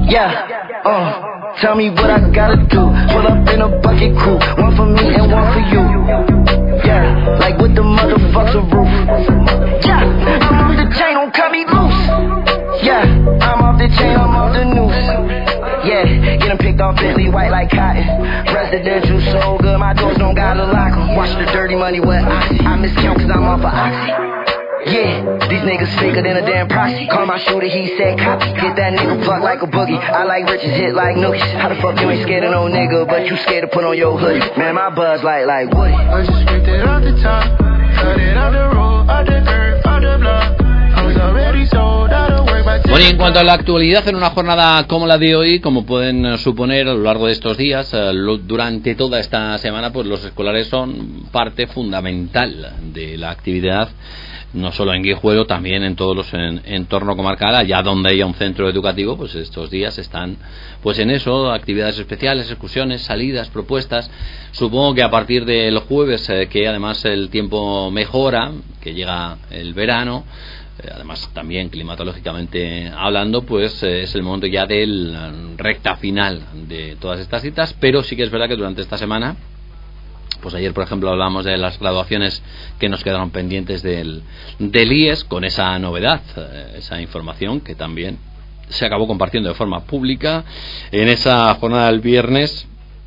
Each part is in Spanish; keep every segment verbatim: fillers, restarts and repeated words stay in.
Yeah, uh, tell me what I gotta do. Pull up in a bucket crew, one for me and one for you. Yeah, like with the motherfucker roof. Yeah, I'm off the chain, don't cut me loose. Yeah, I'm off the chain, I'm off the noose. Yeah, get them picked off Bentley white like cotton. Residential so good, my doors don't gotta lock 'em. Watch the dirty money with Oxy. I miscount cause I'm off of Oxy. Yeah, these niggas faker than a damn proxy. Call my shooter, he said copy. Get that nigga plucked like a boogie. I like riches hit like nookies. How the fuck you ain't scared of no nigga, but you scared to put on your hoodie? Man, my buzz like like Woody. I just picked it off the top, cut it off the road, off the dirt, off the block. I was already sold out of work by. Bueno, y en cuanto a la actualidad, en una jornada como la de hoy, como pueden suponer a lo largo de estos días, durante toda esta semana, pues los escolares son parte fundamental de la actividad, no solo en Guijuelo, también en todos los en, entorno comarcal, allá donde haya un centro educativo, pues estos días están pues en eso, actividades especiales, excursiones, salidas, propuestas. Supongo que a partir del jueves, eh, que además el tiempo mejora, que llega el verano, eh, además también climatológicamente hablando, pues eh, es el momento ya del recta final de todas estas citas, pero sí que es verdad que durante esta semana, pues ayer, por ejemplo, hablábamos de las graduaciones que nos quedaron pendientes del, del I E S, con esa novedad, esa información que también se acabó compartiendo de forma pública en esa jornada del viernes,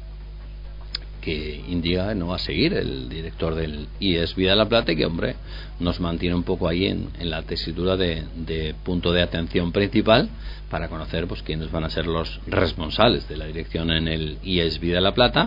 que indica no va a seguir el director del I E S Vida de la Plata, y que, hombre, nos mantiene un poco ahí en, en la tesitura de, de punto de atención principal para conocer pues quiénes van a ser los responsables de la dirección en el I E S Vida de la Plata.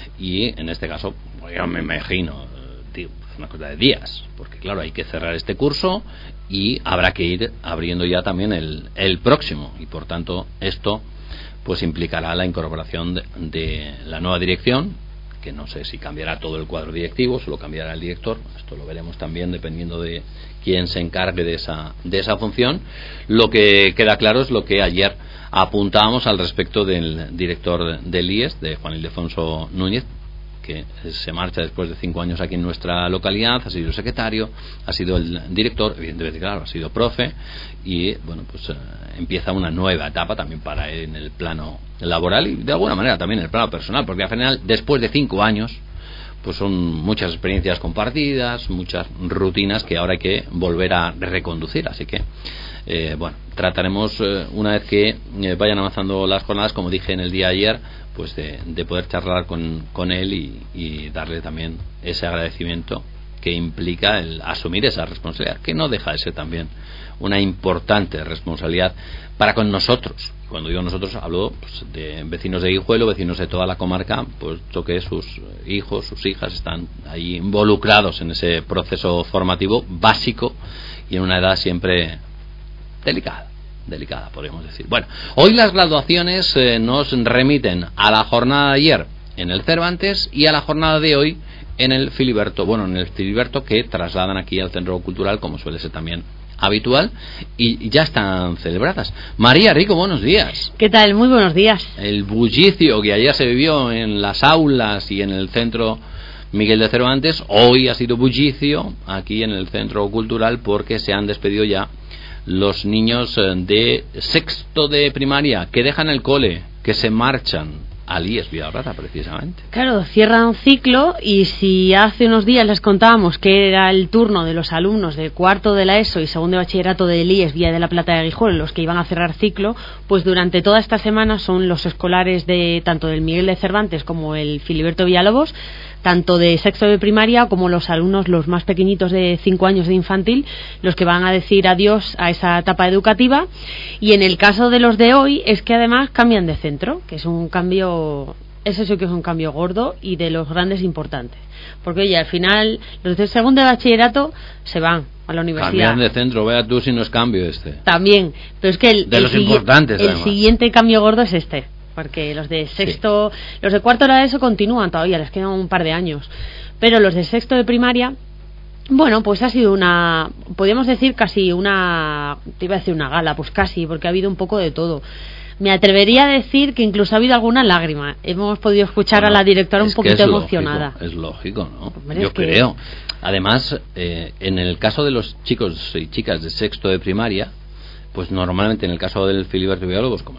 Y en este caso, pues yo me imagino, tío, una cosa de días, porque claro, hay que cerrar este curso y habrá que ir abriendo ya también el, el próximo, y por tanto esto pues implicará la incorporación de, de la nueva dirección, que no sé si cambiará todo el cuadro directivo, solo cambiará el director. Esto lo veremos también dependiendo de quién se encargue de esa de esa función. Lo que queda claro es lo que ayer apuntábamos al respecto del director del I E S, de Juan Ildefonso Núñez, que se marcha después de cinco años aquí en nuestra localidad. Ha sido secretario, ha sido el director, evidentemente, claro, ha sido profe, y bueno, pues eh, empieza una nueva etapa también para él en el plano laboral y de alguna manera también en el plano personal, porque al final, después de cinco años, pues son muchas experiencias compartidas, muchas rutinas que ahora hay que volver a reconducir. Así que eh, bueno, trataremos eh, una vez que eh, vayan avanzando las jornadas, como dije en el día de ayer, pues de, de poder charlar con, con él y, y darle también ese agradecimiento que implica el asumir esa responsabilidad, que no deja de ser también una importante responsabilidad para con nosotros. Cuando digo nosotros, hablo pues, de vecinos de Guijuelo, vecinos de toda la comarca, puesto que sus hijos, sus hijas están ahí involucrados en ese proceso formativo básico y en una edad siempre delicada. delicada, podríamos decir. Bueno, hoy las graduaciones eh, nos remiten a la jornada de ayer en el Cervantes y a la jornada de hoy en el Filiberto. Bueno, en el Filiberto, que trasladan aquí al Centro Cultural, como suele ser también habitual, y ya están celebradas. María Rico, buenos días. ¿Qué tal? Muy buenos días. El bullicio que ayer se vivió en las aulas y en el Centro Miguel de Cervantes, hoy ha sido bullicio aquí en el Centro Cultural, porque se han despedido ya los niños de sexto de primaria, que dejan el cole, que se marchan al I E S Vida de la Plata, precisamente. Claro, cierran ciclo, y si hace unos días les contábamos que era el turno de los alumnos de cuarto de la ESO y segundo de bachillerato del I E S Vida de la Plata de Guijuelo los que iban a cerrar ciclo, pues durante toda esta semana son los escolares de tanto del Miguel de Cervantes como el Filiberto Villalobos, tanto de sexto de primaria como los alumnos, los más pequeñitos de cinco años de infantil, los que van a decir adiós a esa etapa educativa. Y en el caso de los de hoy es que además cambian de centro, que es un cambio, eso sí que es un cambio gordo y de los grandes importantes, porque oye, al final los de segundo de bachillerato se van a la universidad. Cambian de centro, vea tú si no es cambio este. También, pero es que el, de el, los sigui- importantes, el además. siguiente cambio gordo es este. Porque los de sexto, sí. los de cuarto de eso continúan todavía, les quedan un par de años. Pero los de sexto de primaria, bueno, pues ha sido una, podríamos decir casi una, te iba a decir una gala, pues casi, porque ha habido un poco de todo. Me atrevería a decir que incluso ha habido alguna lágrima. Hemos podido escuchar bueno, a la directora un poquito es emocionada. Lógico, es lógico, ¿no? Hombre, Yo es que... creo. Además, eh, en el caso de los chicos y chicas de sexto de primaria, pues normalmente en el caso del Filiberto Villalobos, como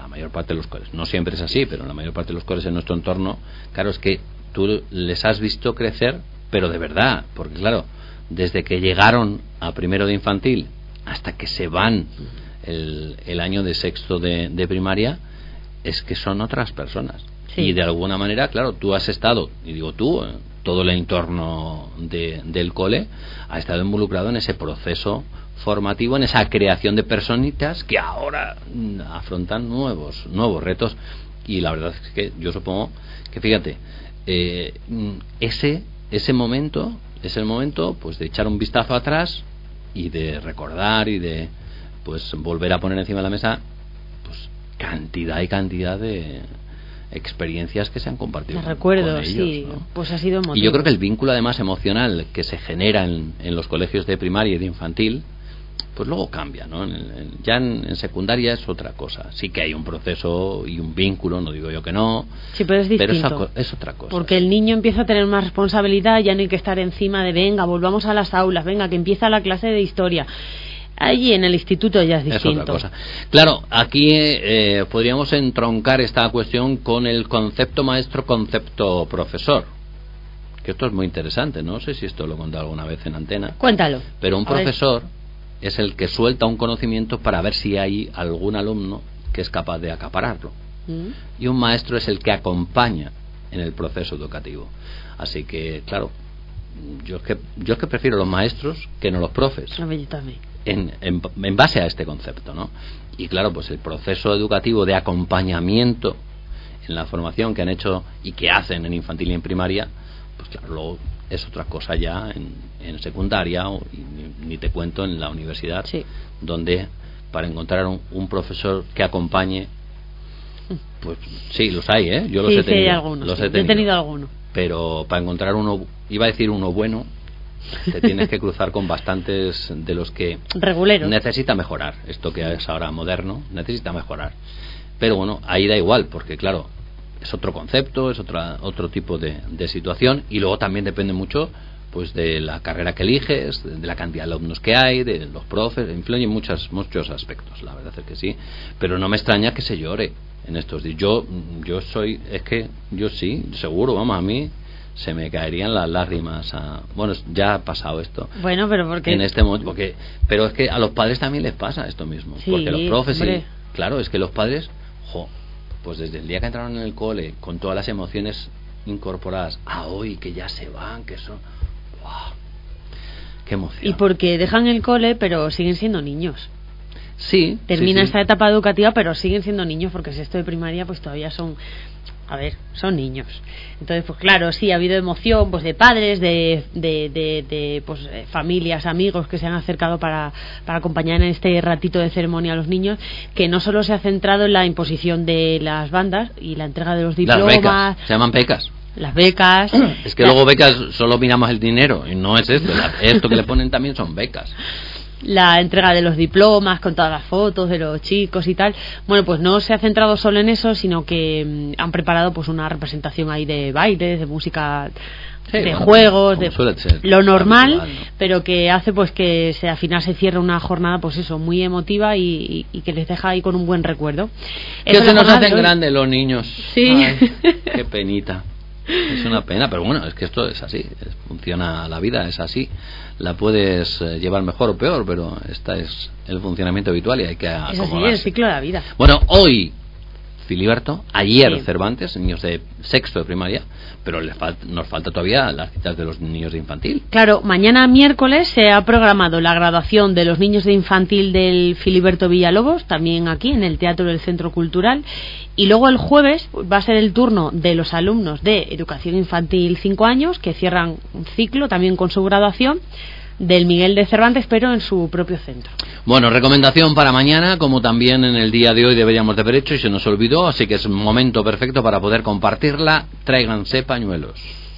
mayor parte de los coles, no siempre es así, pero en la mayor parte de los coles en nuestro entorno, claro, es que tú les has visto crecer, pero de verdad, porque claro, desde que llegaron a primero de infantil hasta que se van el, el año de sexto de, de primaria, es que son otras personas. Sí. Y de alguna manera, claro, tú has estado, y digo tú, todo el entorno de, del cole ha estado involucrado en ese proceso formativo, en esa creación de personitas que ahora afrontan nuevos nuevos retos. Y la verdad es que yo supongo que, fíjate, eh, ese ese momento es el momento pues de echar un vistazo atrás y de recordar y de pues volver a poner encima de la mesa pues cantidad y cantidad de experiencias que se han compartido. Recuerdo, con ellos, sí, ¿no? Pues ha sido emotivo. Y yo creo que el vínculo además emocional que se genera en, en los colegios de primaria y de infantil, pues luego cambia, ¿no? En, en, ya en, en secundaria es otra cosa. Sí que hay un proceso y un vínculo, no digo yo que no, sí, pero es distinto, pero es, es otra cosa. Porque el niño empieza a tener más responsabilidad, ya no hay que estar encima de venga, volvamos a las aulas, venga, que empieza la clase de historia. Allí en el instituto ya es distinto. Es otra cosa. Claro, aquí eh, podríamos entroncar esta cuestión con el concepto maestro, concepto profesor. Que esto es muy interesante, no sé si esto lo he contado alguna vez en antena. Cuéntalo. Pero un profesor es el que suelta un conocimiento para ver si hay algún alumno que es capaz de acapararlo. Mm. Y un maestro es el que acompaña en el proceso educativo. Así que, claro, yo es que, yo es que prefiero los maestros que no los profes. A mí yo también. En, en, en base a este concepto, ¿no? Y claro, pues el proceso educativo de acompañamiento en la formación que han hecho y que hacen en infantil y en primaria, pues claro, luego es otra cosa ya en, en secundaria o, y ni, ni te cuento en la universidad, sí. Donde para encontrar un, un profesor que acompañe, pues sí, los hay, ¿eh? Yo los sí, he tenido, sí, hay algunos, los sí. he tenido, he tenido alguno. Pero para encontrar uno, iba a decir uno bueno, te tienes que cruzar con bastantes de los que reguleros. Necesita mejorar. Esto que es ahora moderno necesita mejorar, pero bueno, ahí da igual, porque claro, es otro concepto, es otra, otro tipo de, de situación, y luego también depende mucho pues de la carrera que eliges, de, de la cantidad de alumnos que hay, de los profes, influyen muchas, muchos aspectos, la verdad es que sí, pero no me extraña que se llore en estos días. Yo, yo soy, es que yo sí, seguro, vamos, a mí se me caerían las lágrimas a, bueno, ya ha pasado esto, bueno, pero porque en este momento, porque, pero es que a los padres también les pasa esto mismo, sí, porque los profes sí, claro, es que los padres, jo, pues desde el día que entraron en el cole con todas las emociones incorporadas a hoy que ya se van, que son, wow, qué emoción. Y porque dejan el cole pero siguen siendo niños. Sí, termina sí, sí. esta etapa educativa pero siguen siendo niños, porque si esto de primaria pues todavía son, a ver, son niños. Entonces, pues claro, sí, ha habido emoción pues de padres, de, de, de, de pues familias, amigos que se han acercado para, para acompañar en este ratito de ceremonia a los niños, que no solo se ha centrado en la imposición de las bandas y la entrega de los diplomas. Las becas, se llaman becas. Las becas. Es que la... luego becas solo miramos el dinero, y no es esto. Esto que le ponen también son becas. La entrega de los diplomas con todas las fotos de los chicos y tal. Bueno, pues no se ha centrado solo en eso, sino que mmm, han preparado pues una representación ahí de bailes, de música, sí, de bueno, juegos, de ser, lo normal, habitual, ¿no? Pero que hace pues que se, al final se cierra una jornada pues eso, muy emotiva y, y, y que les deja ahí con un buen recuerdo. Que se nos hacen grandes los niños. Sí. Ay, qué penita. Es una pena, pero bueno, es que esto es así, es, funciona la vida, es así. La puedes eh, llevar mejor o peor, pero esta es el funcionamiento habitual y hay que acomodarse. Es así, el ciclo de la vida. Bueno, hoy Filiberto, ayer sí. Cervantes, niños de sexto de primaria, pero les fal- nos falta todavía las citas de los niños de infantil. Claro, mañana miércoles se ha programado la graduación de los niños de infantil del Filiberto Villalobos, también aquí en el Teatro del Centro Cultural, y luego el jueves va a ser el turno de los alumnos de Educación Infantil cinco años, que cierran un ciclo también con su graduación, del Miguel de Cervantes, pero en su propio centro. Bueno, recomendación para mañana, como también en el día de hoy deberíamos de haber hecho y se nos olvidó, así que es un momento perfecto para poder compartirla. Tráiganse pañuelos,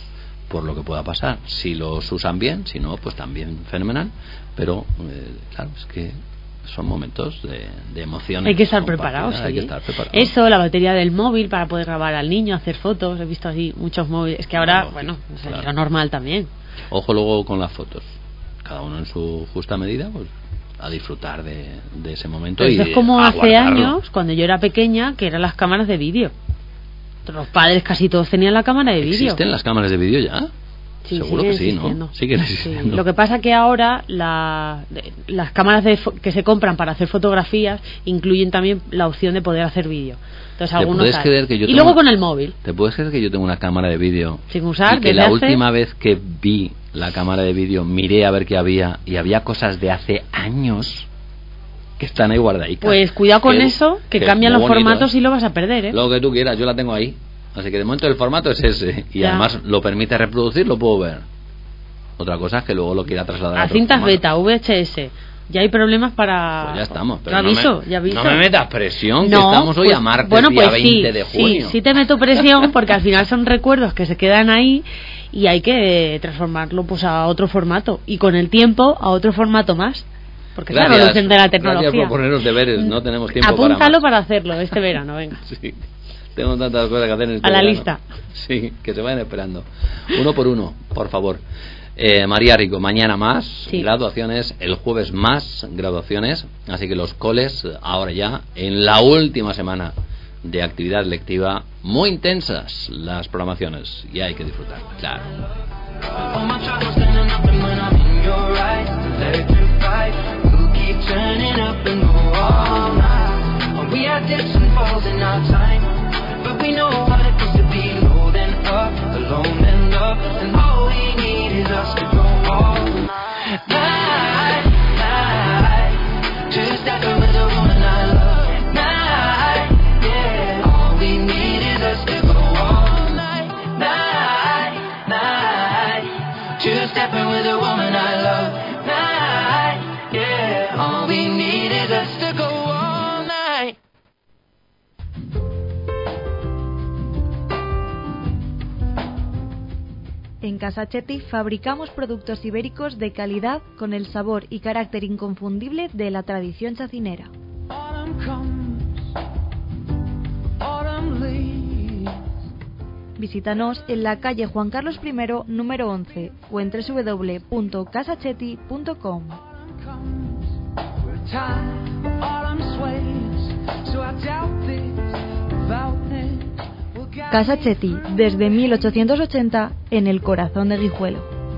por lo que pueda pasar. Si los usan bien, si no, pues también fenomenal. Pero, eh, claro, es que son momentos de, de emoción. Hay que estar preparados, sí. Hay que estar preparados. Eso, la batería del móvil para poder grabar al niño, hacer fotos. He visto así muchos móviles. Es que ahora, no, bueno, claro, es lo normal también. Ojo luego con las fotos. Cada uno en su justa medida, pues a disfrutar de, de ese momento. Pero y eso es como hace guardarlo. años, cuando yo era pequeña, que eran las cámaras de vídeo. Los padres casi todos tenían la cámara de vídeo. ¿Existen las cámaras de vídeo ya? Sí, seguro que sí, existiendo. ¿no? Sí que existiendo. Sí. Lo que pasa que ahora la, de, las cámaras de, que se compran para hacer fotografías incluyen también la opción de poder hacer vídeo. Entonces algunos puedes hay. creer que yo y tengo, luego con el móvil. ¿Te puedes creer que yo tengo una cámara de vídeo? Sin usar. Y que la hace... última vez que vi la cámara de vídeo miré a ver qué había y había cosas de hace años que están ahí guardaditas. Pues cuidado con que, eso, que, que cambian los bonito, formatos ¿eh? y lo vas a perder, ¿eh? Lo que tú quieras, yo la tengo ahí. Así que de momento el formato es ese y ya. además lo permite reproducir, lo puedo ver. Otra cosa es que luego lo quiera trasladar a, a otro cintas formato. beta, V H S. Ya hay problemas para... Pues ya estamos. Pero ya no, aviso, me, ya aviso. no me metas presión, que no, estamos hoy pues, a martes, bueno, día pues veinte sí, de junio. Sí, sí te meto presión porque al final son recuerdos que se quedan ahí y hay que transformarlo pues a otro formato. Y con el tiempo a otro formato más. Porque Gracias, es la evolución de la tecnología. Gracias por ponernos deberes, no tenemos tiempo Apúntalo para más. para hacerlo este verano, venga. Sí, tengo tantas cosas que hacer en este A la verano. lista. Sí, que se vayan esperando. Uno por uno, por favor. Eh, María Rico, mañana más sí. graduaciones, el jueves más graduaciones, así que los coles ahora ya en la última semana de actividad lectiva, muy intensas las programaciones y hay que disfrutarlas, claro. Us to go all night, night, to step in with the woman I love, night, yeah. All we need is us to go all night, night, night, to step in with the woman I love, night, yeah. All we need is us to go all night. En Casa Chetti fabricamos productos ibéricos de calidad con el sabor y carácter inconfundible de la tradición chacinera. Visítanos en la calle Juan Carlos primero, número once, o en doble u doble u doble u punto casa chetti punto com. Casa Chetti, desde mil ochocientos ochenta, en el corazón de Guijuelo.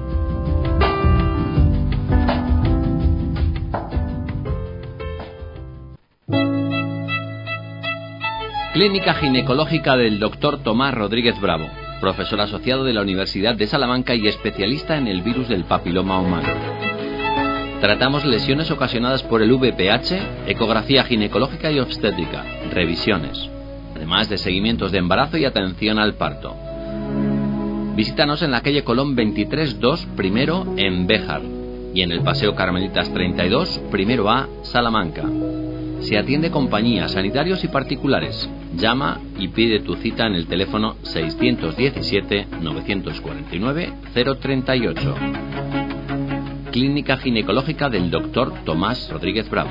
Clínica Ginecológica del doctor Tomás Rodríguez Bravo, profesor asociado de la Universidad de Salamanca y especialista en el virus del papiloma humano. Tratamos lesiones ocasionadas por el V P H, ecografía ginecológica y obstétrica, revisiones, además de seguimientos de embarazo y atención al parto. Visítanos en la calle Colón veintitrés dos, primero en Béjar, y en el Paseo Carmelitas treinta y dos, primero A, Salamanca. Se atiende compañías, sanitarios y particulares. Llama y pide tu cita en el teléfono seiscientos diecisiete, novecientos cuarenta y nueve, cero treinta y ocho. Clínica Ginecológica del doctor Tomás Rodríguez Bravo.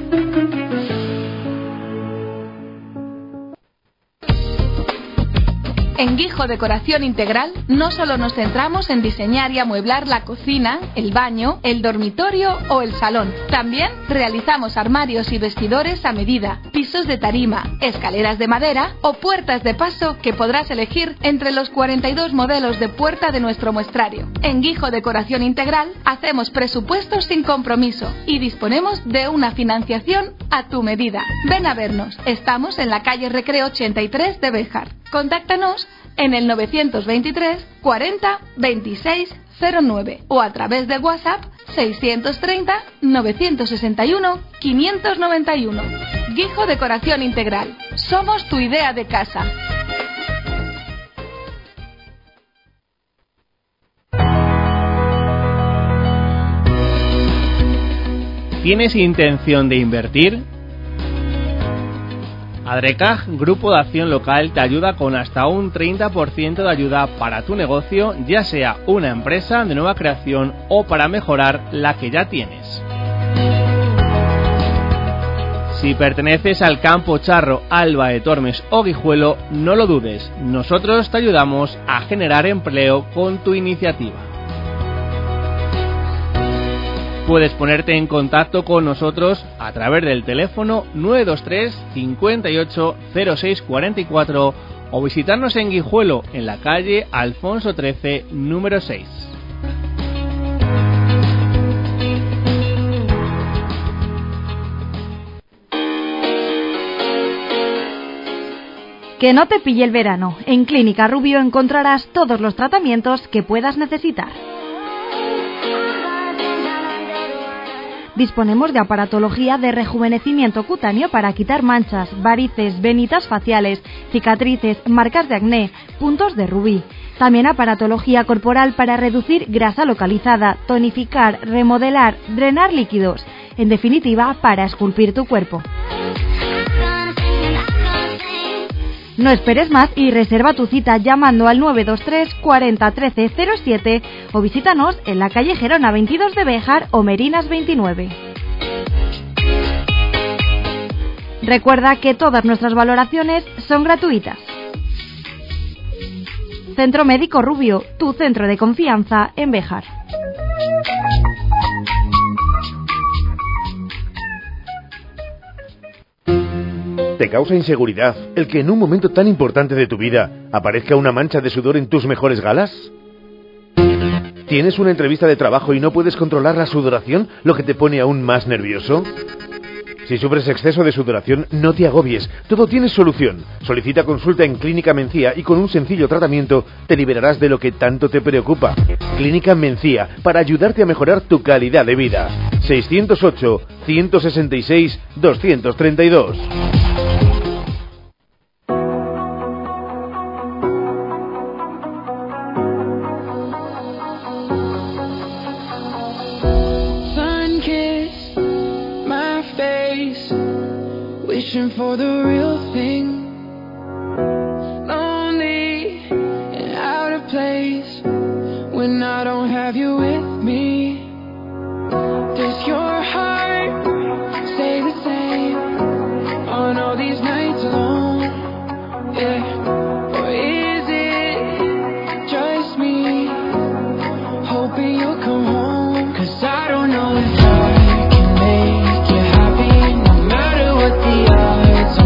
En Guijo Decoración Integral no solo nos centramos en diseñar y amueblar la cocina, el baño, el dormitorio o el salón. También realizamos armarios y vestidores a medida, pisos de tarima, escaleras de madera o puertas de paso que podrás elegir entre los cuarenta y dos modelos de puerta de nuestro muestrario. En Guijo Decoración Integral hacemos presupuestos sin compromiso y disponemos de una financiación a tu medida. Ven a vernos. Estamos en la calle Recreo ochenta y tres de Béjar. Contáctanos en el novecientos veintitrés, cuarenta, veintiséis, cero nueve o a través de WhatsApp seiscientos treinta, novecientos sesenta y uno, quinientos noventa y uno. Guijo Decoración Integral. Somos tu idea de casa. ¿Tienes intención de invertir? Adrecaj, Grupo de Acción Local, te ayuda con hasta un treinta por ciento de ayuda para tu negocio, ya sea una empresa de nueva creación o para mejorar la que ya tienes. Si perteneces al campo charro, Alba de Tormes o Guijuelo, no lo dudes, nosotros te ayudamos a generar empleo con tu iniciativa. Puedes ponerte en contacto con nosotros a través del teléfono nueve dos tres, cincuenta y ocho, cero seis cuarenta y cuatro o visitarnos en Guijuelo, en la calle Alfonso trece, número seis. Que no te pille el verano. En Clínica Rubio encontrarás todos los tratamientos que puedas necesitar. Disponemos de aparatología de rejuvenecimiento cutáneo para quitar manchas, varices, venitas faciales, cicatrices, marcas de acné, puntos de rubí. También aparatología corporal para reducir grasa localizada, tonificar, remodelar, drenar líquidos. En definitiva, para esculpir tu cuerpo. No esperes más y reserva tu cita llamando al nueve dos tres, cuarenta, trece, cero siete o visítanos en la calle Gerona veintidós de Béjar o Merinas veintinueve. Recuerda que todas nuestras valoraciones son gratuitas. Centro Médico Rubio, tu centro de confianza en Béjar. ¿Te causa inseguridad el que en un momento tan importante de tu vida aparezca una mancha de sudor en tus mejores galas? ¿Tienes una entrevista de trabajo y no puedes controlar la sudoración, lo que te pone aún más nervioso? Si sufres exceso de sudoración, no te agobies, todo tiene solución. Solicita consulta en Clínica Mencía y con un sencillo tratamiento te liberarás de lo que tanto te preocupa. Clínica Mencía, para ayudarte a mejorar tu calidad de vida. seiscientos ocho, ciento sesenta y seis, doscientos treinta y dos. For the real thing, lonely and out of place when I don't have you with me. Does your heart stay the same on all these nights alone? Yeah, or is it just me hoping you'll come home? 'Cause I don't know if I can make you happy no matter what the odds.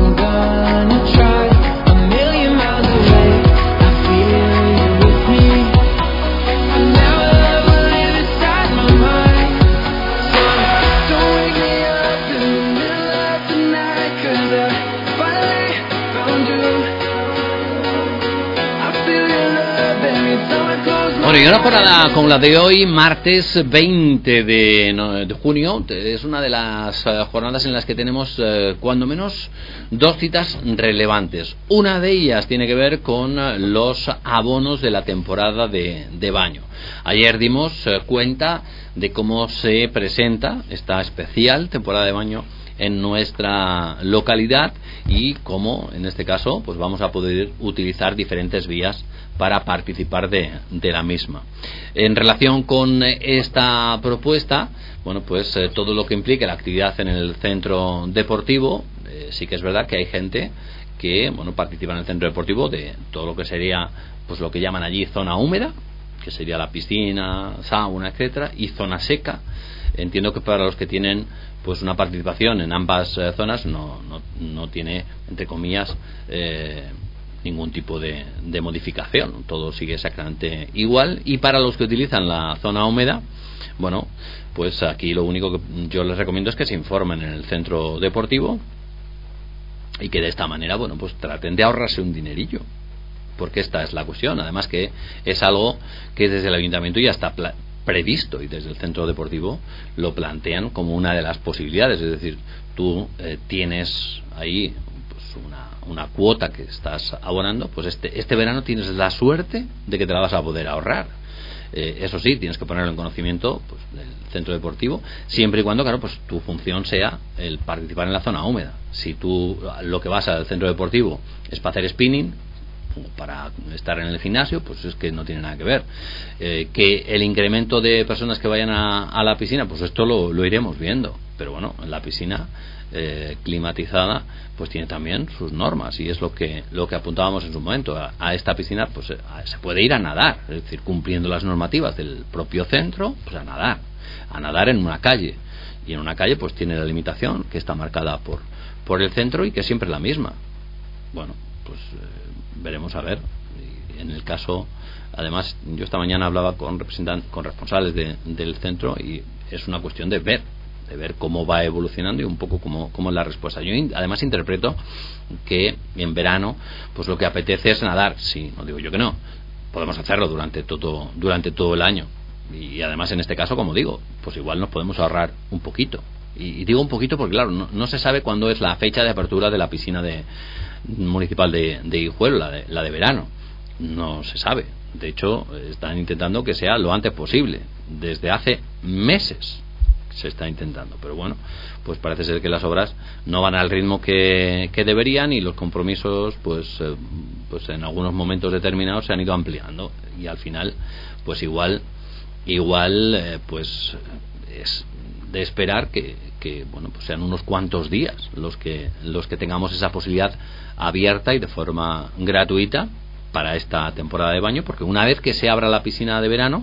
Bueno, y una jornada como la de hoy, martes veinte de junio, es una de las jornadas en las que tenemos eh, cuando menos dos citas relevantes. Una de ellas tiene que ver con los abonos de la temporada de, de baño. Ayer dimos eh, cuenta de cómo se presenta esta especial temporada de baño en nuestra localidad y cómo, en este caso, pues vamos a poder utilizar diferentes vías para participar de, de la misma. En relación con esta propuesta, bueno, pues eh, todo lo que implique la actividad en el centro deportivo, eh, sí que es verdad que hay gente que, bueno, participa en el centro deportivo de todo lo que sería, pues lo que llaman allí zona húmeda, que sería la piscina, sauna, etcétera, y zona seca. Entiendo que para los que tienen pues una participación en ambas eh, zonas no, no, no tiene, entre comillas, eh, ningún tipo de, de modificación, todo sigue exactamente igual. Y para los que utilizan la zona húmeda, bueno, pues aquí lo único que yo les recomiendo es que se informen en el centro deportivo y que de esta manera, bueno, pues traten de ahorrarse un dinerillo, porque esta es la cuestión. Además que es algo que desde el ayuntamiento ya está pla- previsto y desde el centro deportivo lo plantean como una de las posibilidades. Es decir, tú eh, tienes ahí pues una una cuota que estás abonando, pues este este verano tienes la suerte de que te la vas a poder ahorrar. Eh, eso sí, tienes que ponerlo en conocimiento pues, del centro deportivo, siempre y cuando, claro, pues tu función sea el participar en la zona húmeda. Si tú lo que vas al centro deportivo es para hacer spinning, para estar en el gimnasio, pues es que no tiene nada que ver. Eh, que el incremento de personas que vayan a, a la piscina, pues esto lo, lo iremos viendo, pero bueno, en la piscina eh, climatizada pues tiene también sus normas, y es lo que lo que apuntábamos en su momento. A, a esta piscina pues a, se puede ir a nadar, es decir, cumpliendo las normativas del propio centro, pues a nadar. a nadar en una calle, y en una calle pues tiene la limitación que está marcada por, por el centro y que siempre es la misma. Bueno, pues eh, veremos a ver. Y en el caso, además, yo esta mañana hablaba con representantes, con responsables de, del centro, y es una cuestión de ver, de ver cómo va evolucionando y un poco cómo, cómo es la respuesta. Yo in, además interpreto que en verano pues lo que apetece es nadar. Sí, no digo yo que no, podemos hacerlo durante todo durante todo el año, y además en este caso, como digo, pues igual nos podemos ahorrar un poquito, y, y digo un poquito porque claro, no, no se sabe cuándo es la fecha de apertura de la piscina de municipal de, de Guijuelo, la de, la de verano, no se sabe. De hecho, están intentando que sea lo antes posible, desde hace meses se está intentando, pero bueno, pues parece ser que las obras no van al ritmo que, que deberían, y los compromisos pues eh, pues en algunos momentos determinados se han ido ampliando, y al final pues igual igual eh, pues es de esperar que, que bueno, pues sean unos cuantos días los que los que tengamos esa posibilidad abierta y de forma gratuita para esta temporada de baño, porque una vez que se abra la piscina de verano,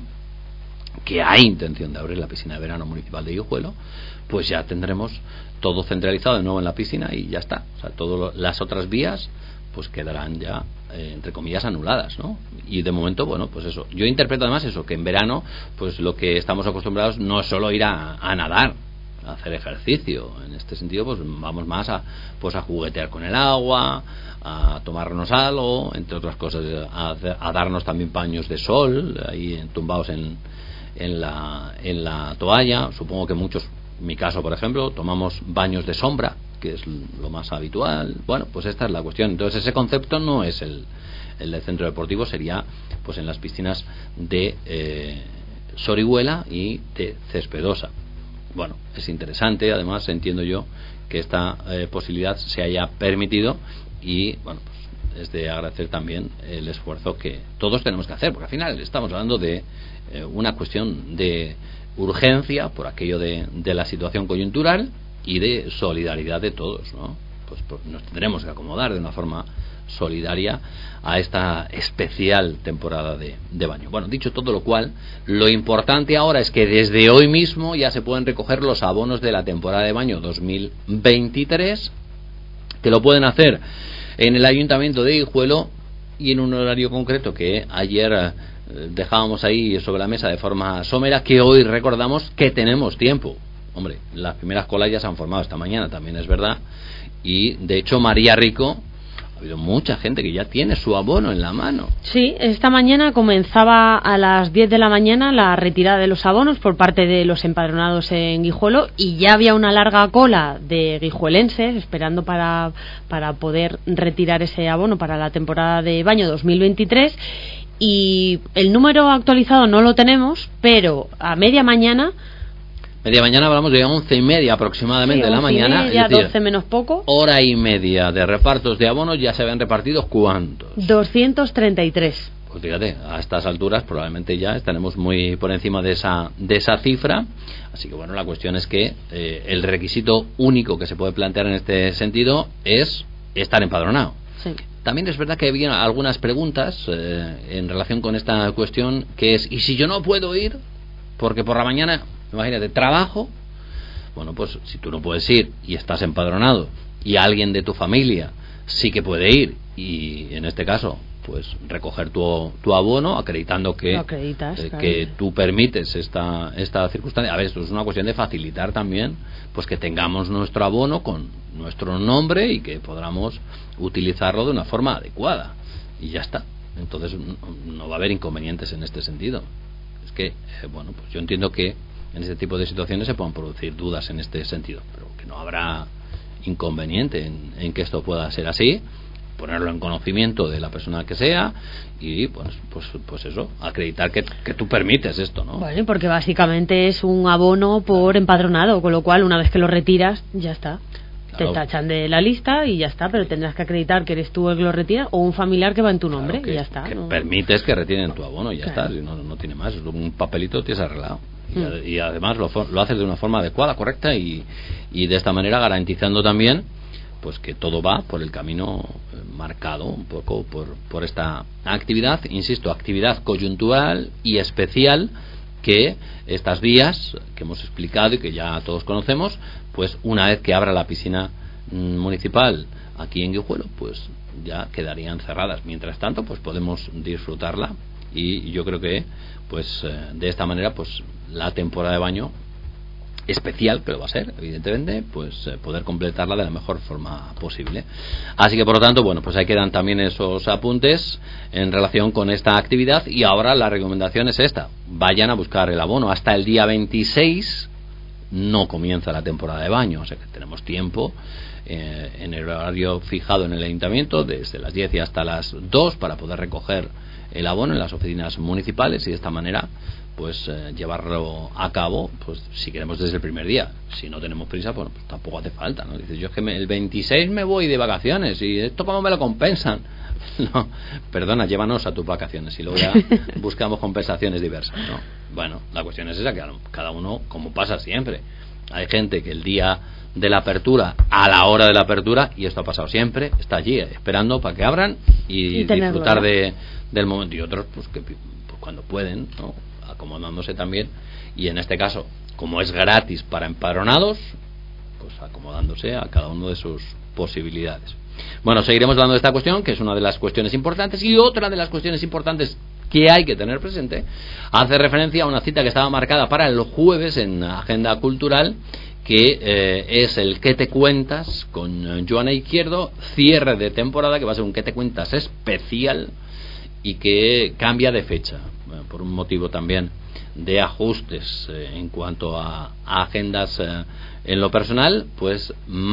que hay intención de abrir la piscina de verano municipal de Guijuelo, pues ya tendremos todo centralizado de nuevo en la piscina y ya está. O sea, todas las otras vías pues quedarán ya eh, entre comillas anuladas, ¿no? Y de momento, bueno, pues eso. Yo interpreto además eso, que en verano pues lo que estamos acostumbrados no es solo ir a, a nadar, a hacer ejercicio. En este sentido pues vamos más a pues a juguetear con el agua, a tomarnos algo, entre otras cosas, a, a darnos también baños de sol ahí tumbados en en la en la toalla. Supongo que muchos, en mi caso por ejemplo, tomamos baños de sombra, que es lo más habitual. Bueno, pues esta es la cuestión. Entonces ese concepto no es el, el del centro deportivo, sería pues en las piscinas de eh, Sorihuela y de Cespedosa. Bueno, es interesante, además entiendo yo que esta eh, posibilidad se haya permitido, y bueno, pues es de agradecer también el esfuerzo que todos tenemos que hacer, porque al final estamos hablando de eh, una cuestión de urgencia por aquello de, de la situación coyuntural y de solidaridad de todos, ¿no? Pues, pues nos tendremos que acomodar de una forma solidaria a esta especial temporada de, de baño. Bueno, dicho todo lo cual, lo importante ahora es que desde hoy mismo ya se pueden recoger los abonos de la temporada de baño dos mil veintitrés, que lo pueden hacer en el Ayuntamiento de Guijuelo y en un horario concreto que ayer eh, dejábamos ahí sobre la mesa de forma somera, que hoy recordamos que tenemos tiempo. Hombre, las primeras colas ya se han formado esta mañana, también es verdad, y de hecho María Rico, ha habido mucha gente que ya tiene su abono en la mano. Sí, esta mañana comenzaba a las diez de la mañana la retirada de los abonos por parte de los empadronados en Guijuelo, y ya había una larga cola de guijuelenses esperando para, para poder retirar ese abono para la temporada de baño dos mil veintitrés, y el número actualizado no lo tenemos, pero a media mañana Media mañana hablamos de once y media aproximadamente sí, de la mañana. Media, es decir, doce menos poco. Hora y media de repartos de abonos, ya se habían repartido ¿cuántos? doscientos treinta y tres. Pues fíjate, a estas alturas probablemente ya estaremos muy por encima de esa de esa cifra. Así que bueno, la cuestión es que eh, el requisito único que se puede plantear en este sentido es estar empadronado. Sí. También es verdad que había algunas preguntas eh, en relación con esta cuestión, que es, ¿y si yo no puedo ir? Porque por la mañana, imagínate, trabajo. Bueno, pues si tú no puedes ir y estás empadronado y alguien de tu familia sí que puede ir, y en este caso pues recoger tu, tu abono acreditando que, acreditas, eh, claro. que tú permites esta esta circunstancia. A ver, esto es una cuestión de facilitar también pues que tengamos nuestro abono con nuestro nombre y que podamos utilizarlo de una forma adecuada, y ya está. Entonces no, no va a haber inconvenientes en este sentido. Es que, eh, bueno, pues yo entiendo que en este tipo de situaciones se puedan producir dudas en este sentido, pero que no habrá inconveniente en, en que esto pueda ser así, ponerlo en conocimiento de la persona que sea, y pues pues pues eso, acreditar que, que tú permites esto, ¿no? Bueno, porque básicamente es un abono por empadronado, con lo cual una vez que lo retiras ya está. Te tachan de la lista y ya está, pero tendrás que acreditar que eres tú el que lo retira o un familiar que va en tu nombre, claro, que, y ya está. Que ¿no? permites que retiren tu abono y ya claro. está, si no, no tiene más, es un papelito, tienes arreglado. Y, mm. y además lo, lo haces de una forma adecuada, correcta, y, y de esta manera garantizando también pues que todo va por el camino marcado un poco por, por esta actividad, insisto, actividad coyuntural y especial que estas vías que hemos explicado y que ya todos conocemos, pues una vez que abra la piscina mm, municipal aquí en Guijuelo, pues ya quedarían cerradas. Mientras tanto, pues podemos disfrutarla, y yo creo que pues eh, de esta manera pues la temporada de baño especial, que lo va a ser, evidentemente, pues eh, poder completarla de la mejor forma posible. Así que, por lo tanto, bueno, pues ahí quedan también esos apuntes en relación con esta actividad. Y ahora la recomendación es esta: vayan a buscar el abono. Hasta el día veintiséis no comienza la temporada de baño, o sea que tenemos tiempo eh, en el horario fijado en el ayuntamiento, desde las diez y hasta las dos, para poder recoger el abono en las oficinas municipales, y de esta manera pues eh, llevarlo a cabo, pues si queremos desde el primer día. Si no tenemos prisa, bueno, pues tampoco hace falta, ¿no? Dices, yo es que me, el veintiséis me voy de vacaciones, y esto cómo me lo compensan. No, perdona, llévanos a tus vacaciones y luego ya buscamos compensaciones diversas, ¿no? Bueno, la cuestión es esa, que cada uno, como pasa siempre, hay gente que el día de la apertura, a la hora de la apertura, y esto ha pasado siempre, está allí eh, esperando para que abran y, y disfrutar, ¿no?, de, del momento, y otros pues que pues, cuando pueden, ¿no?, acomodándose también, y en este caso, como es gratis para empadronados, pues acomodándose a cada uno de sus posibilidades. Bueno, seguiremos hablando de esta cuestión, que es una de las cuestiones importantes, y otra de las cuestiones importantes que hay que tener presente hace referencia a una cita que estaba marcada para el jueves en Agenda Cultural, que eh, es el ¿Qué te cuentas?, con Joana Izquierdo, cierre de temporada, que va a ser un ¿Qué te cuentas?, especial, y que cambia de fecha, bueno, por un motivo también de ajustes eh, en cuanto a, a agendas eh, en lo personal. Pues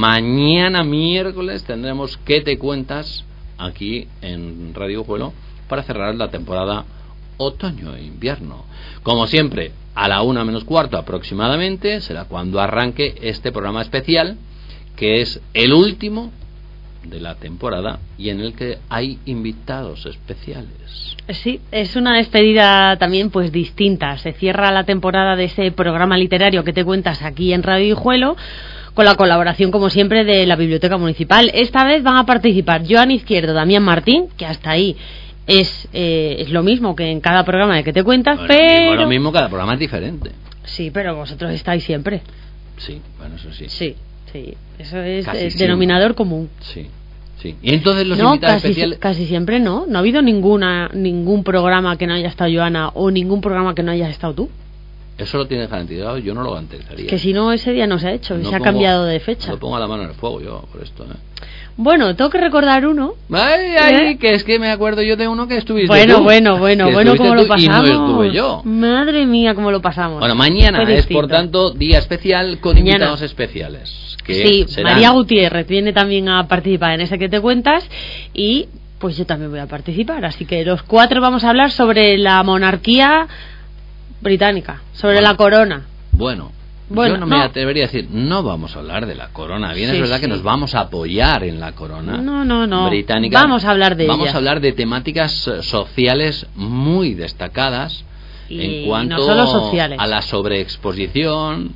mañana miércoles tendremos ¿Qué te cuentas?, aquí en Radio Guijuelo, para cerrar la temporada otoño e invierno. Como siempre, a la una menos cuarto aproximadamente será cuando arranque este programa especial, que es el último de la temporada y en el que hay invitados especiales. Sí, es una despedida también pues distinta. Se cierra la temporada de ese programa literario que te cuentas aquí en Radio Guijuelo, con la colaboración, como siempre, de la Biblioteca Municipal. Esta vez van a participar Joana Izquierdo, Damián Martín, que hasta ahí es eh, es lo mismo que en cada programa de que te cuentas, bueno, pero... lo mismo, cada programa es diferente. Sí, pero vosotros estáis siempre. Sí, bueno, eso sí. Sí, sí, eso es, es siempre. Denominador común. Sí, sí. Y entonces los no, invitados casi, especiales... casi siempre no. No ha habido ninguna ningún programa que no haya estado Joana, o ningún programa que no hayas estado tú. Eso lo tienes garantizado, yo no lo garantizaría. Es que si no, ese día no se ha hecho, no se ha pongo, cambiado de fecha. No pongo la mano en el fuego yo por esto, ¿eh? Bueno, tengo que recordar uno. Ay, ay, ¿Eh? que es que me acuerdo yo de uno que estuviste bueno, tú. Bueno, bueno, bueno, ¿cómo lo pasamos? Y no estuve yo. Madre mía, ¿cómo lo pasamos? Bueno, mañana Fue es, por tanto, día especial con mañana. Invitados especiales. Que sí, serán... María Gutiérrez viene también a participar en ese que te cuentas, y pues yo también voy a participar. Así que los cuatro vamos a hablar sobre la monarquía británica, sobre bueno. la corona. Bueno. Bueno, yo no me no. atrevería a decir, no vamos a hablar de la corona. Bien, sí, es verdad sí. que nos vamos a apoyar en la corona no, no, no. británica. Vamos a hablar de Vamos ella. a hablar de temáticas sociales muy destacadas y en cuanto no solo sociales. A la sobreexposición,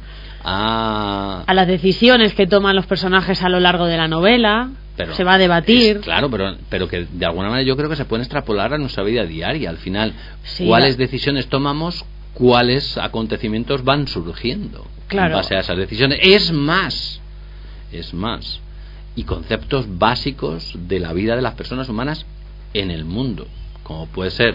a... a las decisiones que toman los personajes a lo largo de la novela. Pero se va a debatir. Es, claro, pero, pero que de alguna manera yo creo que se pueden extrapolar a nuestra vida diaria. Al final, sí, ¿cuáles la... decisiones tomamos? ¿Cuáles acontecimientos van surgiendo claro. en base a esas decisiones? Es más, es más, y conceptos básicos de la vida de las personas humanas en el mundo, como puede ser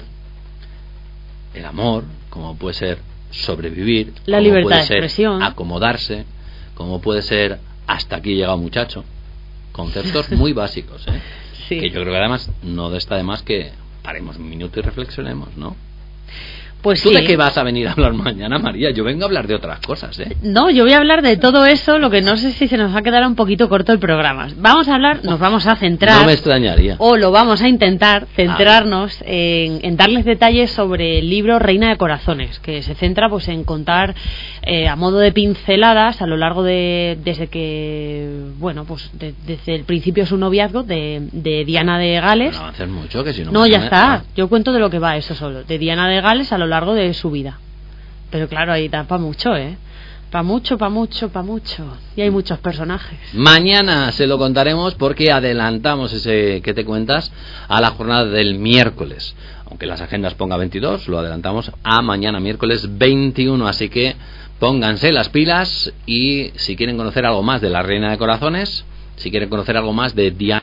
el amor, como puede ser sobrevivir, la como libertad puede de ser expresión, acomodarse, como puede ser hasta aquí llega un muchacho. Conceptos muy básicos, ¿eh? Sí. Que yo creo que además no está de más que paremos un minuto y reflexionemos, ¿no? Pues ¿Tú sí. de qué vas a venir a hablar mañana, María? Yo vengo a hablar de otras cosas, ¿eh? No, yo voy a hablar de todo eso, lo que no sé si se nos va a quedar un poquito corto el programa. Vamos a hablar, nos vamos a centrar... No me extrañaría. O lo vamos a intentar centrarnos en, en darles detalles sobre el libro Reina de Corazones, que se centra pues en contar eh, a modo de pinceladas a lo largo de... desde que... bueno, pues de, desde el principio de su noviazgo de, de Diana de Gales. No avances mucho, que si no... No, ya está. Ah. Yo cuento de lo que va eso solo. De Diana de Gales a lo largo de su vida. Pero claro, ahí da para mucho, ¿eh? Pa' mucho, pa' mucho, pa' mucho. Y hay muchos personajes. Mañana se lo contaremos porque adelantamos ese que te cuentas a la jornada del miércoles. Aunque las agendas ponga veintidós, lo adelantamos a mañana miércoles veintiuno. Así que pónganse las pilas y si quieren conocer algo más de la Reina de Corazones, si quieren conocer algo más de Diana